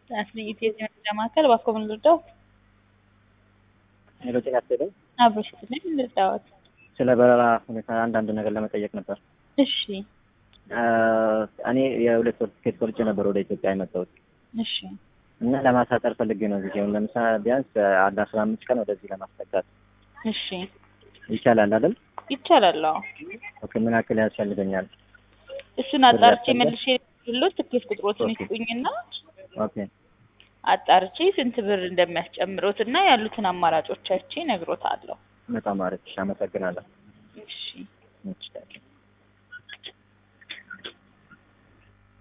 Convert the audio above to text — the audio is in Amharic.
አስልይት የመረጃ ማዕከል ባኮምን ልርዳዎት? ሄሎ ጤና ይስጥልኝ። አብሮሽ ትልኝ ልርዳዎት? ስለ በረራ ሁኔታ አንዳንድ ነገር ለመጠየቅ ነበር። እሺ እኔ የሁለት ወር ትኬት ቆርጬ ነበር ወደ ኢትዮጵያ የመጣሁት እሺ እና ለማሳጠር ፈልጌ ነው። እዚህ ለምሳሌ ቢያንስ አንድ 15 ቀን ወደዚህ ለማስጠጋት እሺ ይቻላል አይደል? ይቻላል። አዎ ኦኬ ምን ያክል ያስፈልገኛል? እሱን አጣርቼ መልሼ ልሎት ትኬት ቁጥሮትን ይስጡኝና ኦኬ አጣርቼ ስንት ብር እንደሚያስጨምሩትና ያሉትን አማራጮች አይቼ እነግሮታለሁ። በጣም አሪፍ። አመሰግናለሁ። እሺ እሺ